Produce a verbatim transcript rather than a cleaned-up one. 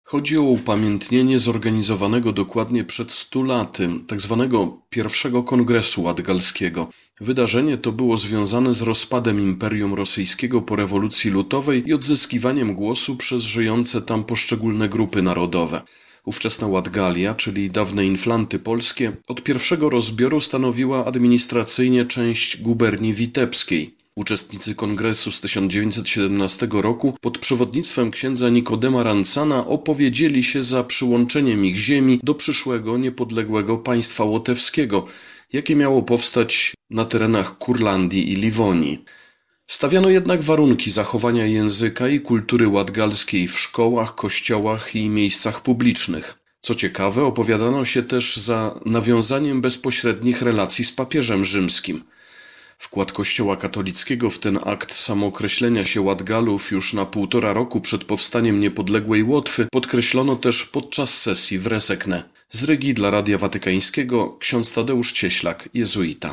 Chodzi o upamiętnienie zorganizowanego dokładnie przed stu laty tzw. pierwszego Kongresu Ładgalskiego. Wydarzenie to było związane z rozpadem Imperium Rosyjskiego po rewolucji lutowej i odzyskiwaniem głosu przez żyjące tam poszczególne grupy narodowe. Ówczesna Ładgalia, czyli dawne Inflanty polskie, od pierwszego rozbioru stanowiła administracyjnie część guberni witebskiej. Uczestnicy kongresu z tysiąc dziewięćset siedemnastego roku pod przewodnictwem księdza Nikodema Rancana opowiedzieli się za przyłączeniem ich ziemi do przyszłego niepodległego państwa łotewskiego, jakie miało powstać na terenach Kurlandii i Liwonii. Stawiano jednak warunki zachowania języka i kultury ładgalskiej w szkołach, kościołach i miejscach publicznych. Co ciekawe, opowiadano się też za nawiązaniem bezpośrednich relacji z papieżem rzymskim. Wkład Kościoła katolickiego w ten akt samookreślenia się Ładgalów już na półtora roku przed powstaniem niepodległej Łotwy podkreślono też podczas sesji w Resekne. Z Rygi dla Radia Watykańskiego ksiądz Tadeusz Cieślak, jezuita.